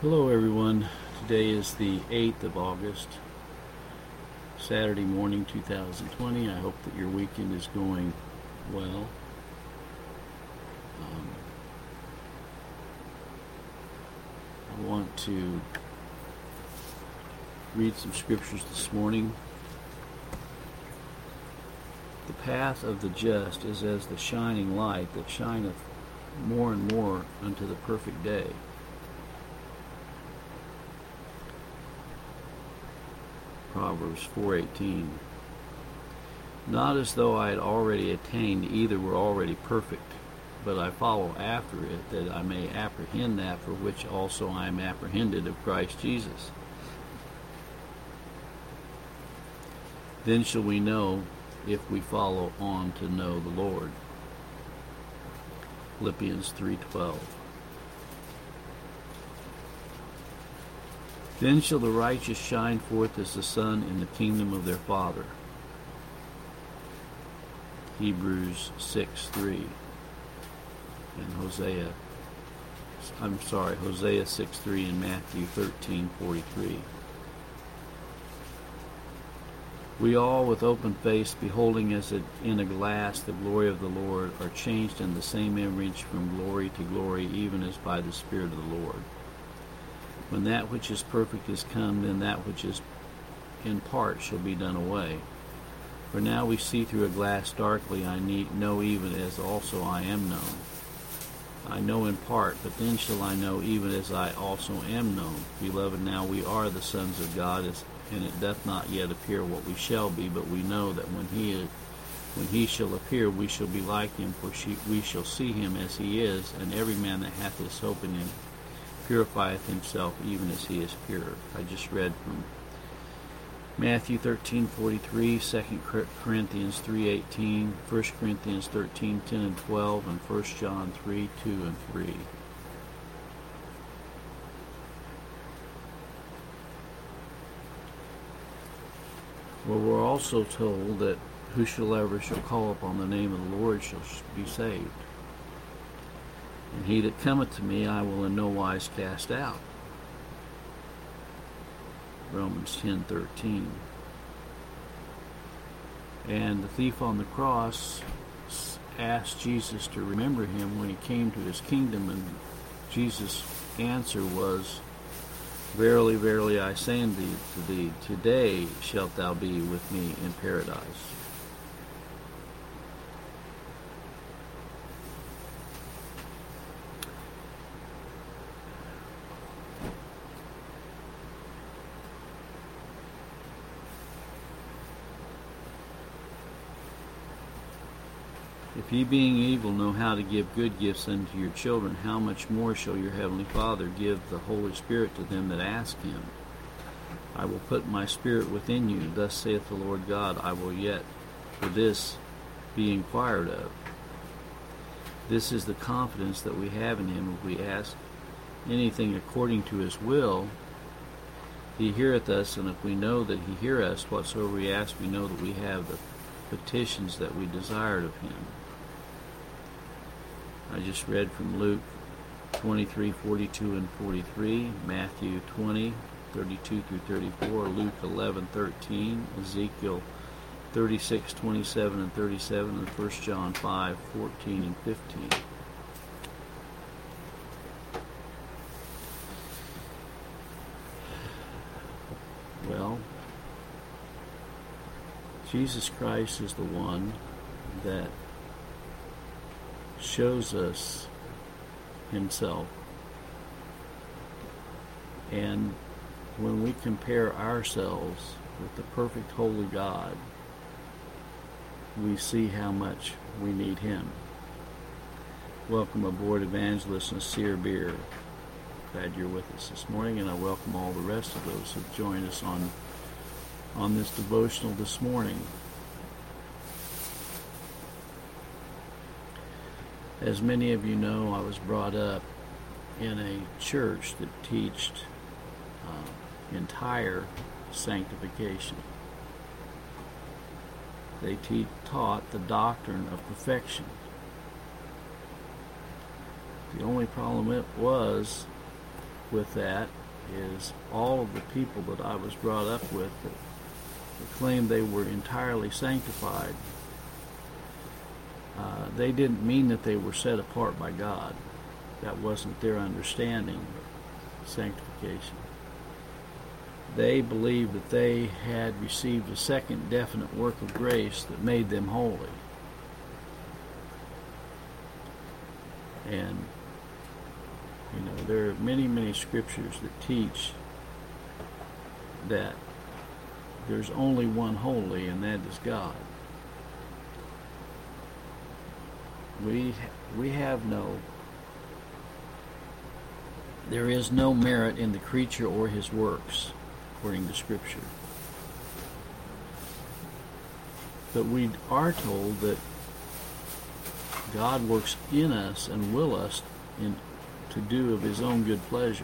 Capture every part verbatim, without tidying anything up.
Hello everyone. Today is the eighth of August, Saturday morning two thousand twenty. I hope that your weekend is going well. Um, I want to read some scriptures this morning. The path of the just is as the shining light that shineth more and more unto the perfect day. Proverbs four eighteen. Not as though I had already attained, either were already perfect, but I follow after it, that I may apprehend that for which also I am apprehended of Christ Jesus. Then shall we know if we follow on to know the Lord. Philippians three twelve. Then shall the righteous shine forth as the sun in the kingdom of their Father. Hebrews six three. And Hosea, I'm sorry, Hosea six three and Matthew thirteen forty-three. We all with open face, beholding as in a glass the glory of the Lord, are changed in the same image from glory to glory, even as by the Spirit of the Lord. When that which is perfect is come, then that which is in part shall be done away. For now we see through a glass darkly, I need know even as also I am known. I know in part, but then shall I know even as I also am known. Beloved, now we are the sons of God, and it doth not yet appear what we shall be, but we know that when he is, when he shall appear, we shall be like him, for she, we shall see him as he is, and every man that hath his hope in him purifieth himself even as he is pure. I just read from Matthew thirteen forty-three, Second Corinthians three eighteen, First Corinthians thirteen ten and twelve, and First John three two and three. Well, we're also told that whosoever shall call upon the name of the Lord shall be saved. And he that cometh to me I will in no wise cast out. Romans ten thirteen. And the thief on the cross asked Jesus to remember him when he came to his kingdom, and Jesus' answer was, Verily, verily, I say unto thee, to thee, today shalt thou be with me in paradise. If ye being evil know how to give good gifts unto your children, how much more shall your heavenly Father give the Holy Spirit to them that ask him? I will put my spirit within you, thus saith the Lord God, I will yet for this be inquired of. This is the confidence that we have in him. If we ask anything according to his will, he heareth us, and if we know that he hear us, whatsoever we ask, we know that we have the petitions that we desired of him. I just read from Luke twenty-three forty-two and forty-three, Matthew twenty thirty-two through thirty-four, Luke eleven thirteen, Ezekiel thirty-six twenty-seven and thirty-seven, and First John five fourteen and fifteen. Well, Jesus Christ is the one that shows us himself. And when we compare ourselves with the perfect holy God, we see how much we need him. Welcome aboard, Evangelist Nasir Beer. Glad you're with us this morning, and I welcome all the rest of those who've joined us on on this devotional this morning. As many of you know, I was brought up in a church that taught uh, entire sanctification. They te- taught the doctrine of perfection. The only problem it was with that is all of the people that I was brought up with that, that claimed they were entirely sanctified. Uh, they didn't mean that they were set apart by God. That wasn't their understanding of sanctification. They believed that they had received a second definite work of grace that made them holy. And, you know, there are many, many scriptures that teach that there's only one holy, and that is God. We we have no, there is no merit in the creature or his works, according to Scripture. But we are told that God works in us and will us in, to do of his own good pleasure.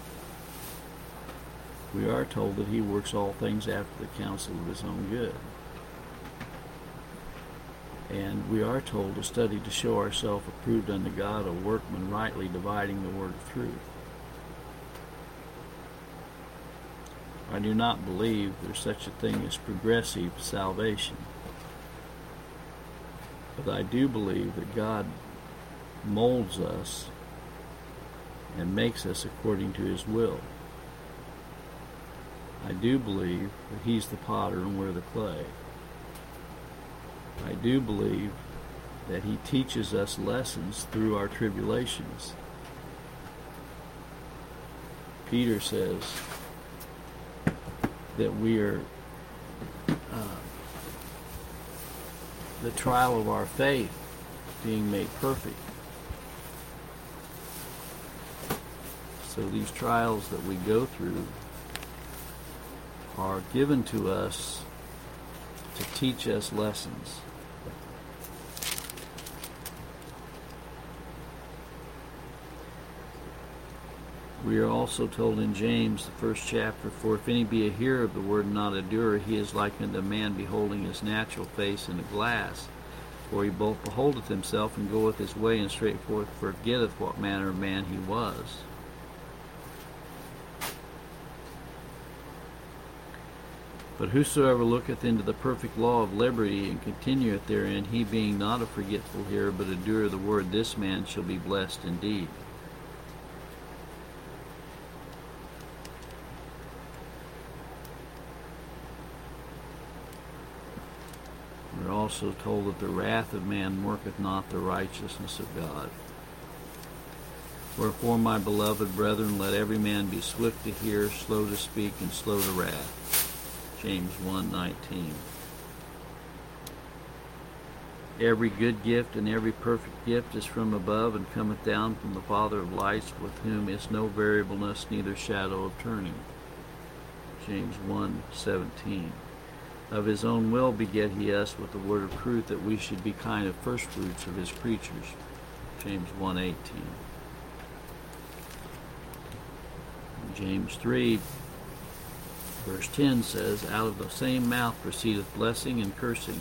We are told that he works all things after the counsel of his own good. And we are told to study to show ourselves approved unto God, a workman rightly dividing the word of truth. I do not believe there's such a thing as progressive salvation. But I do believe that God molds us and makes us according to his will. I do believe that he's the potter and we're the clay. I do believe that he teaches us lessons through our tribulations. Peter says that we are uh, the trial of our faith being made perfect. So these trials that we go through are given to us to teach us lessons. We are also told in James, the first chapter, for if any be a hearer of the word and not a doer, he is like unto a man beholding his natural face in a glass. For he both beholdeth himself and goeth his way, and straightforward forgetteth what manner of man he was. But whosoever looketh into the perfect law of liberty, and continueth therein, he being not a forgetful hearer, but a doer of the word, this man shall be blessed indeed. We're also told that the wrath of man worketh not the righteousness of God. Wherefore, my beloved brethren, let every man be swift to hear, slow to speak, and slow to wrath. James one nineteen. Every good gift and every perfect gift is from above, and cometh down from the Father of lights, with whom is no variableness, neither shadow of turning. James one seventeen. Of his own will beget he us with the word of truth, that we should be kind of firstfruits of his creatures. James one eighteen. James three, verse ten says, out of the same mouth proceedeth blessing and cursing.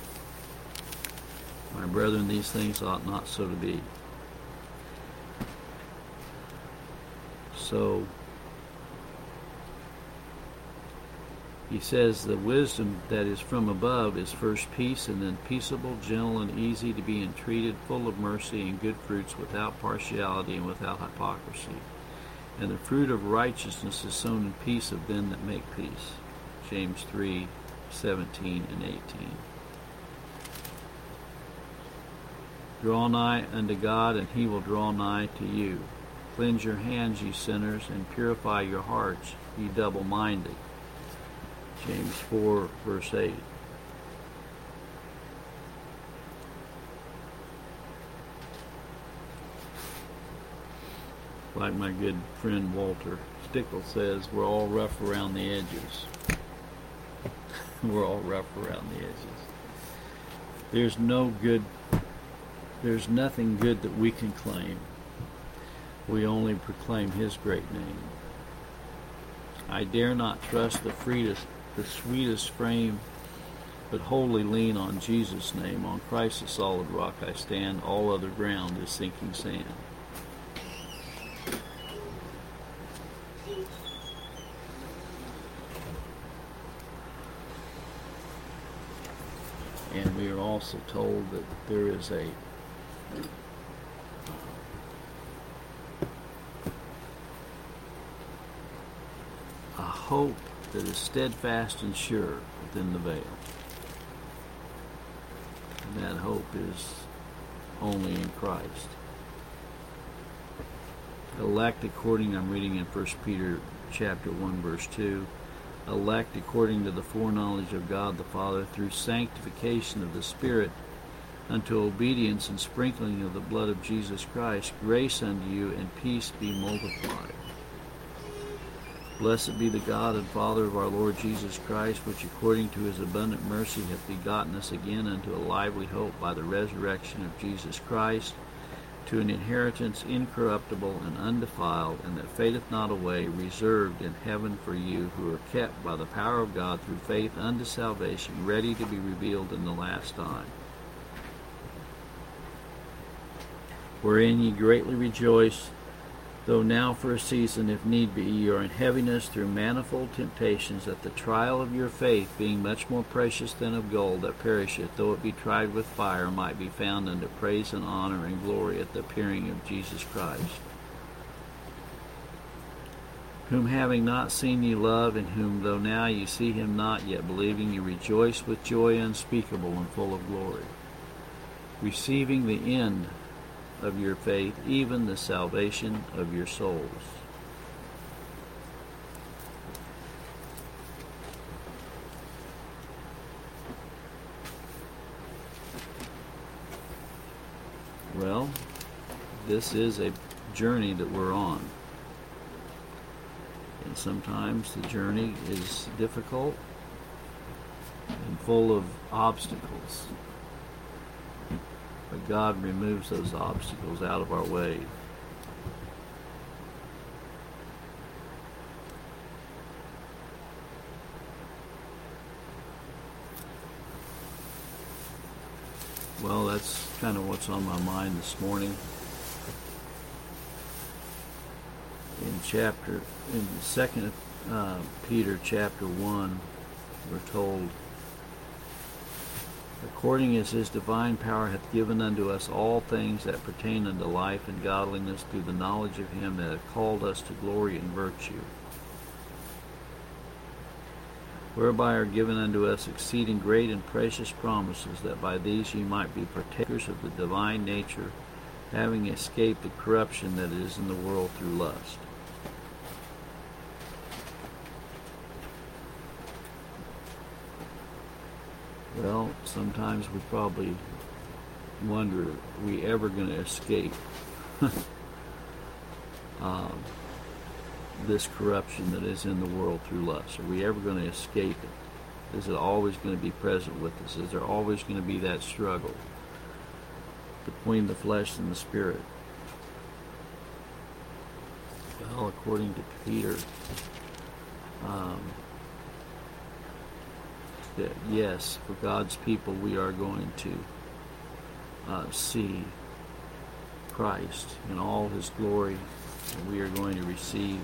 My brethren, these things ought not so to be. So, he says the wisdom that is from above is first peace, and then peaceable, gentle, and easy to be entreated, full of mercy and good fruits, without partiality and without hypocrisy. And the fruit of righteousness is sown in peace of them that make peace. James three seventeen and eighteen. Draw nigh unto God, and he will draw nigh to you. Cleanse your hands, ye sinners, and purify your hearts, ye double-minded. James four, verse eight. Like my good friend Walter Stickle says, we're all rough around the edges. We're all rough around the edges. There's no good, there's nothing good that we can claim. We only proclaim his great name. I dare not trust the freest, the sweetest frame, but wholly lean on Jesus' name. On Christ the solid rock I stand, all other ground is sinking sand. And we are also told that there is a a hope that is steadfast and sure within the veil. And that hope is only in Christ. Elect according, I'm reading in First Peter chapter one, verse two, elect according to the foreknowledge of God the Father through sanctification of the Spirit unto obedience and sprinkling of the blood of Jesus Christ, grace unto you and peace be multiplied. Blessed be the God and Father of our Lord Jesus Christ, which according to his abundant mercy hath begotten us again unto a lively hope by the resurrection of Jesus Christ, to an inheritance incorruptible and undefiled, and that fadeth not away, reserved in heaven for you, who are kept by the power of God through faith unto salvation, ready to be revealed in the last time. Wherein ye greatly rejoice, though now for a season, if need be, ye are in heaviness through manifold temptations, that the trial of your faith, being much more precious than of gold that perisheth, though it be tried with fire, might be found unto praise and honor and glory at the appearing of Jesus Christ, whom having not seen ye love, in whom though now ye see him not, yet believing ye rejoice with joy unspeakable and full of glory, receiving the end of your faith, even the salvation of your souls. Well, this is a journey that we're on. And sometimes the journey is difficult and full of obstacles. But God removes those obstacles out of our way. Well, that's kind of what's on my mind this morning. In chapter, in Second uh, Peter chapter one, we're told, according as his divine power hath given unto us all things that pertain unto life and godliness, through the knowledge of him that hath called us to glory and virtue, whereby are given unto us exceeding great and precious promises, that by these ye might be partakers of the divine nature, having escaped the corruption that is in the world through lust. Well, sometimes we probably wonder, are we ever going to escape um, this corruption that is in the world through lust? Are we ever going to escape it? Is it always going to be present with us? Is there always going to be that struggle between the flesh and the spirit? Well, according to Peter, um, that yes, for God's people, we are going to uh, see Christ in all his glory, and we are going to receive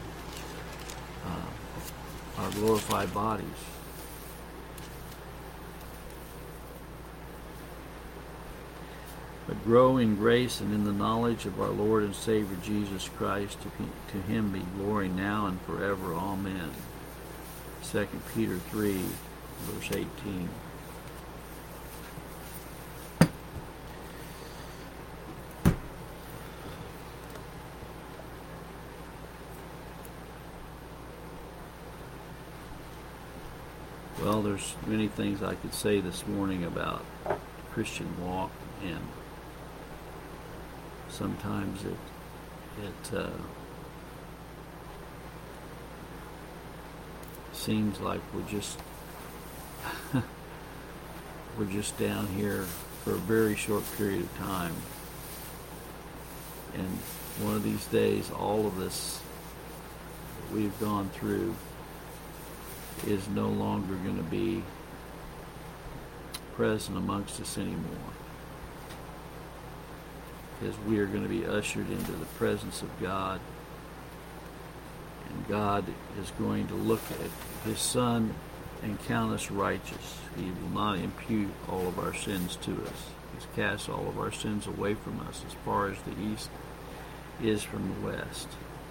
uh, our glorified bodies. But grow in grace and in the knowledge of our Lord and Savior Jesus Christ. To, to him be glory now and forever. Amen. Second Peter three, verse eighteen. Well, there's many things I could say this morning about the Christian walk, and sometimes it it uh, seems like we're just we're just down here for a very short period of time, and one of these days all of this that we've gone through is no longer going to be present amongst us anymore, because we are going to be ushered into the presence of God, and God is going to look at his Son and count us righteous. He will not impute all of our sins to us. He's cast all of our sins away from us as far as the east is from the west.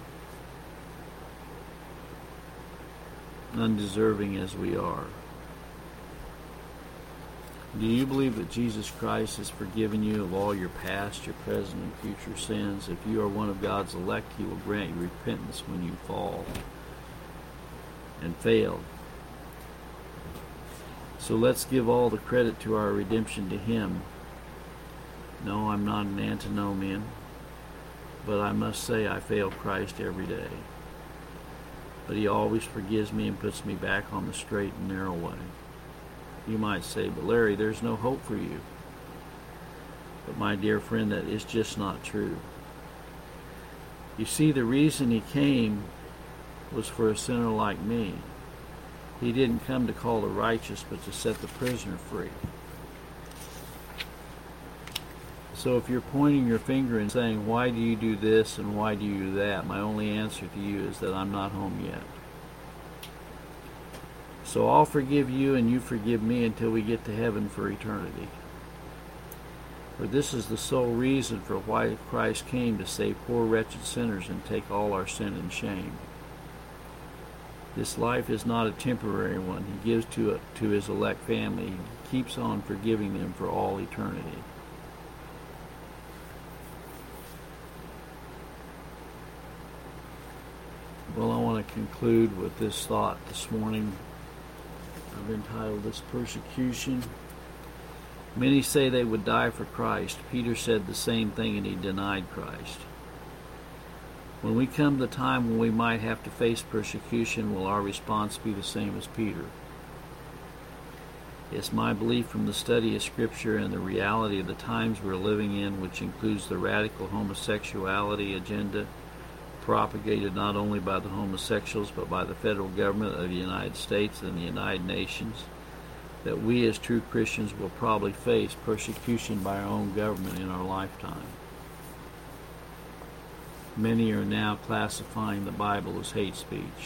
Undeserving as we are. Do you believe that Jesus Christ has forgiven you of all your past, your present, and future sins? If you are one of God's elect, He will grant you repentance when you fall and fail. So let's give all the credit to our redemption to Him. No, I'm not an antinomian, but I must say I fail Christ every day. But He always forgives me and puts me back on the straight and narrow way. You might say, but Larry, there's no hope for you. But my dear friend, that is just not true. You see, the reason He came was for a sinner like me. He didn't come to call the righteous, but to set the prisoner free. So if you're pointing your finger and saying, why do you do this and why do you do that? My only answer to you is that I'm not home yet. So I'll forgive you and you forgive me until we get to heaven for eternity. For this is the sole reason for why Christ came, to save poor wretched sinners and take all our sin and shame. This life is not a temporary one. He gives to, a, to His elect family. He keeps on forgiving them for all eternity. Well, I want to conclude with this thought this morning. I've entitled this Persecution. Many say they would die for Christ. Peter said the same thing, and he denied Christ. When we come to the time when we might have to face persecution, will our response be the same as Peter? It's my belief from the study of Scripture and the reality of the times we're living in, which includes the radical homosexuality agenda propagated not only by the homosexuals but by the federal government of the United States and the United Nations, that we as true Christians will probably face persecution by our own government in our lifetime. Many are now classifying the Bible as hate speech.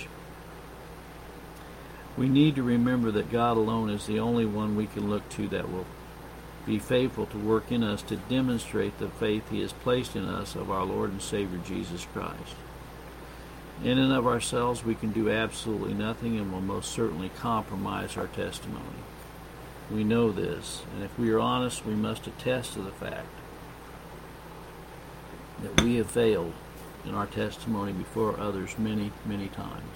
We need to remember that God alone is the only one we can look to that will be faithful to work in us to demonstrate the faith He has placed in us of our Lord and Savior Jesus Christ. In and of ourselves, we can do absolutely nothing and will most certainly compromise our testimony. We know this, and if we are honest, we must attest to the fact that we have failed in our testimony before others many, many times.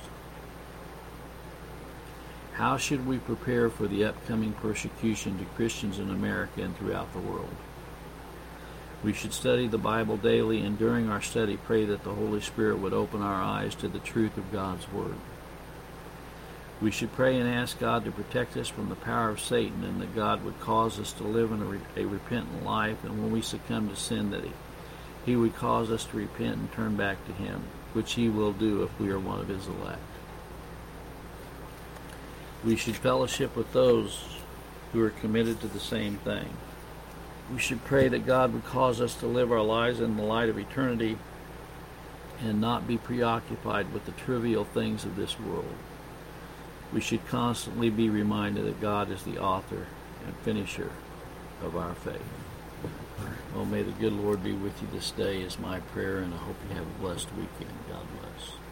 How should we prepare for the upcoming persecution to Christians in America and throughout the world? We should study the Bible daily, and during our study pray that the Holy Spirit would open our eyes to the truth of God's Word. We should pray and ask God to protect us from the power of Satan, and that God would cause us to live in a, re- a repentant life, and when we succumb to sin, that he, he would cause us to repent and turn back to Him, which He will do if we are one of His elect. We should fellowship with those who are committed to the same thing. We should pray that God would cause us to live our lives in the light of eternity and not be preoccupied with the trivial things of this world. We should constantly be reminded that God is the author and finisher of our faith. Well, may the good Lord be with you this day is my prayer, and I hope you have a blessed weekend. God bless.